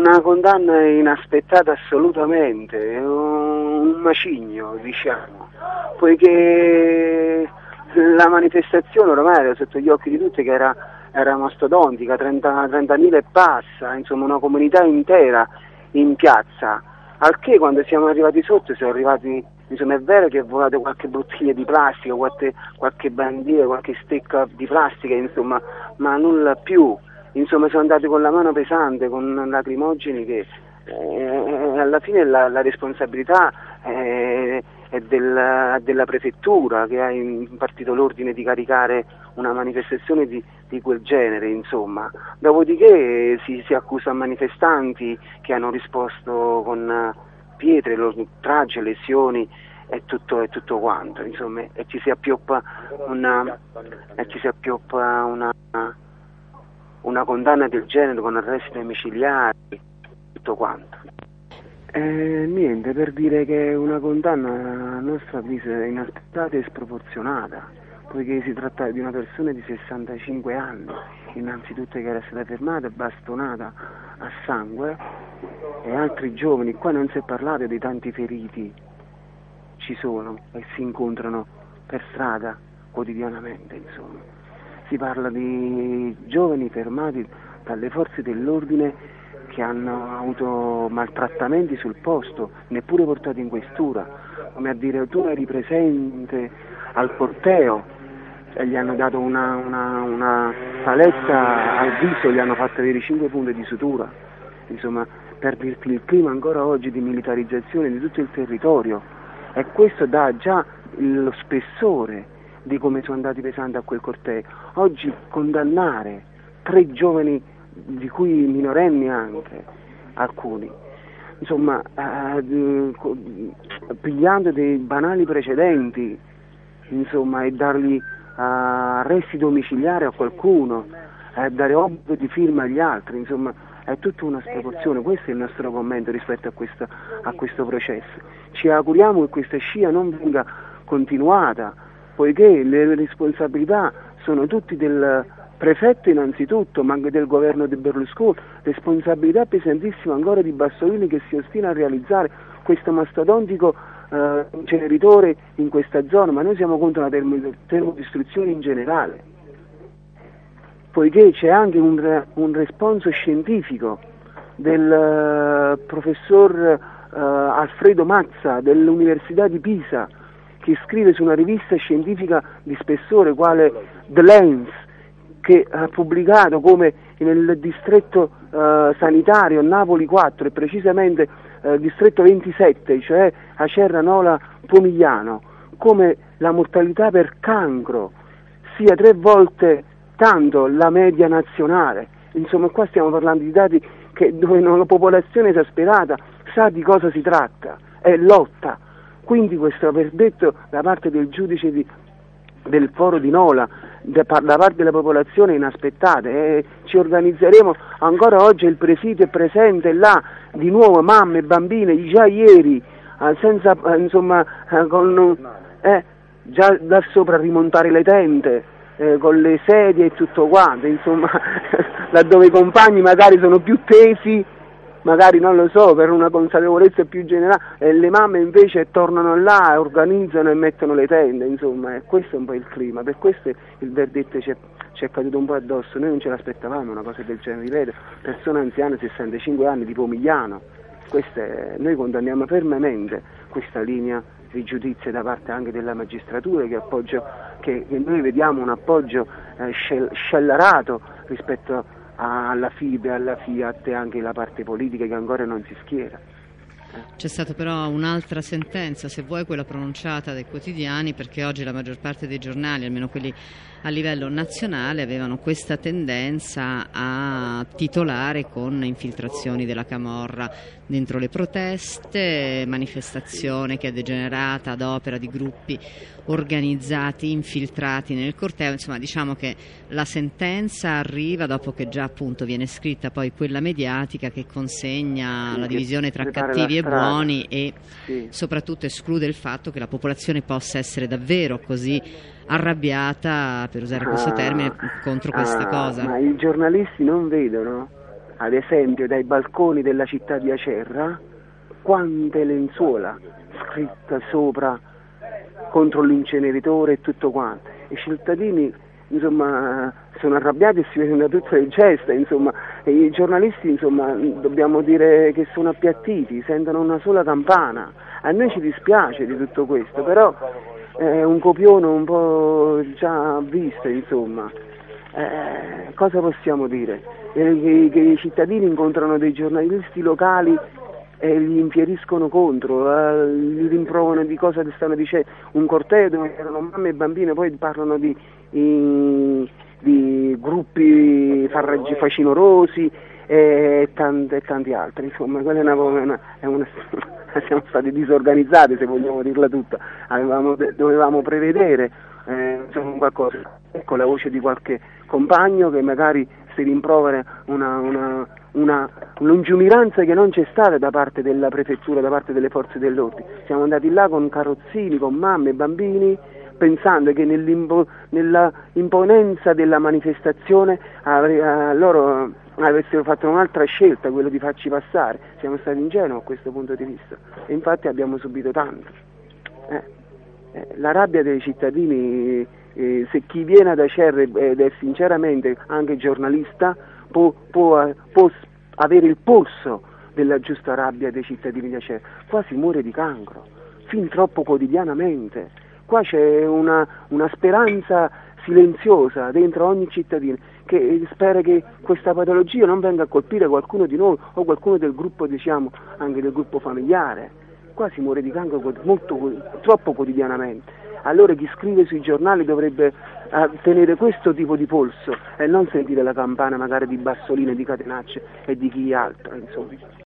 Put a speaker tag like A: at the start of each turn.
A: una condanna inaspettata assolutamente, un macigno, diciamo, poiché la manifestazione ormai era sotto gli occhi di tutti che era mastodontica, 30.000 e passa, insomma una comunità intera in piazza, al che quando siamo arrivati sotto siamo arrivati, insomma è vero che è volato qualche bottiglia di plastica, qualche bandiera, qualche stecca di plastica, insomma, ma nulla più, insomma sono andati con la mano pesante, con lacrimogeni che alla fine la responsabilità è della prefettura che ha impartito l'ordine di caricare una manifestazione di quel genere, insomma. Dopodiché si accusa manifestanti che hanno risposto con pietre, oltraggi, lesioni e tutto quanto, insomma, e ci si appioppa una condanna del genere con arresti domiciliari, tutto quanto. Niente, per dire che una condanna a nostro avviso è inaspettata e sproporzionata, poiché si tratta di una persona di 65 anni, innanzitutto che era stata fermata e bastonata a sangue, e altri giovani. Qua non si è parlato dei tanti feriti, ci sono e si incontrano per strada quotidianamente, insomma. Si parla di giovani fermati dalle forze dell'ordine che hanno avuto maltrattamenti sul posto, neppure portati in questura, come a dire tu eri presente al corteo, e gli hanno dato una paletta al viso, gli hanno fatto avere 5 punti di sutura, insomma, per dirti il clima ancora oggi di militarizzazione di tutto il territorio, e questo dà già lo spessore di come sono andati pesanti a quel corteo. Oggi condannare 3 giovani, di cui minorenni anche, alcuni, insomma, pigliando dei banali precedenti, insomma, e dargli arresti domiciliari a qualcuno, dare obbligo di firma agli altri, insomma, è tutta una sproporzione. Questo è il nostro commento rispetto a questo processo. Ci auguriamo che questa scia non venga continuata, poiché le responsabilità sono tutti del prefetto innanzitutto, ma anche del governo di Berlusconi, responsabilità pesantissima ancora di Bassolini, che si ostina a realizzare questo mastodontico inceneritore in questa zona, ma noi siamo contro la termodistruzione in generale, poiché c'è anche un responso scientifico del professor Alfredo Mazza dell'Università di Pisa, che scrive su una rivista scientifica di spessore quale The Lens, che ha pubblicato come nel distretto sanitario Napoli 4 e precisamente distretto 27, cioè Acerra, Nola, Pomigliano, come la mortalità per cancro sia 3 volte tanto la media nazionale. Insomma, qua stiamo parlando di dati dove la popolazione esasperata sa di cosa si tratta e lotta. Quindi questo verdetto da parte del giudice del foro di Nola, da parte della popolazione, inaspettate, e ci organizzeremo ancora oggi. Il presidio è presente là, di nuovo mamme, bambine, già ieri, senza, insomma, già da sopra rimontare le tende, con le sedie e tutto quanto, insomma, laddove i compagni magari sono più tesi, magari non lo so, per una consapevolezza più generale, e le mamme invece tornano là, organizzano e mettono le tende, insomma, e questo è un po' il clima. Per questo il verdetto ci è caduto un po' addosso. Noi non ce l'aspettavamo una cosa del genere, ripeto, persona anziana, 65 anni, di Pomigliano. Noi condanniamo fermamente questa linea di giudizio da parte anche della magistratura, che noi vediamo un appoggio scellerato rispetto alla FIBE, alla Fiat e anche la parte politica che ancora non si schiera.
B: C'è stata però un'altra sentenza, se vuoi quella pronunciata dai quotidiani, perché oggi la maggior parte dei giornali, almeno quelli a livello nazionale, avevano questa tendenza a titolare con infiltrazioni della camorra dentro le proteste, manifestazione che è degenerata ad opera di gruppi organizzati, infiltrati nel corteo. Insomma, diciamo che la sentenza arriva dopo che già appunto viene scritta poi quella mediatica che consegna la divisione tra cattivi e buoni e soprattutto esclude il fatto che la popolazione possa essere davvero così arrabbiata, per usare questo termine, contro questa cosa.
A: Ma i giornalisti non vedono ad esempio dai balconi della città di Acerra, quante lenzuola scritte sopra contro l'inceneritore e tutto quanto. I cittadini insomma sono arrabbiati e si vedono da tutte le gesta, insomma, e i giornalisti insomma dobbiamo dire che sono appiattiti, sentono una sola campana. A noi ci dispiace di tutto questo, però è un copione un po' già visto, insomma. Cosa possiamo dire? Che i cittadini incontrano dei giornalisti locali e gli infieriscono contro, gli rimprovano di cosa stanno dicendo, un corteo dove erano mamme e bambine, poi parlano di gruppi facinorosi e tanti altri, insomma, quella siamo stati disorganizzati, se vogliamo dirla tutta, dovevamo prevedere insomma, qualcosa. Ecco la voce di qualche compagno che magari si rimprovera una lungimiranza che non c'è stata da parte della prefettura, da parte delle forze dell'ordine. Siamo andati là con carrozzini, con mamme e bambini, pensando che nella imponenza della manifestazione loro avessero fatto un'altra scelta, quello di farci passare. Siamo stati ingenui a questo punto di vista e infatti abbiamo subito tanto. La rabbia dei cittadini, se chi viene ad Acerra ed è sinceramente anche giornalista può avere il polso della giusta rabbia dei cittadini di Acerra. Qua si muore di cancro, fin troppo quotidianamente. Qua c'è una speranza silenziosa dentro ogni cittadino che spera che questa patologia non venga a colpire qualcuno di noi o qualcuno del gruppo, diciamo, anche del gruppo familiare. Qua si muore di cancro troppo quotidianamente. Allora chi scrive sui giornali dovrebbe tenere questo tipo di polso e non sentire la campana magari di Bassolino, di Catenaccio e di chi altro, insomma.